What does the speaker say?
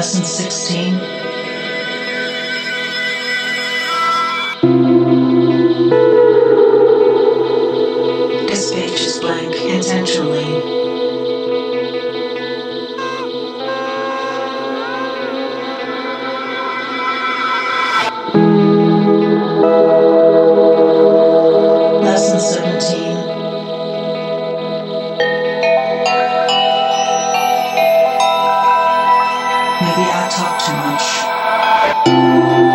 Lesson 16. This page is blank intentionally. Lesson 17. Maybe I talk too much.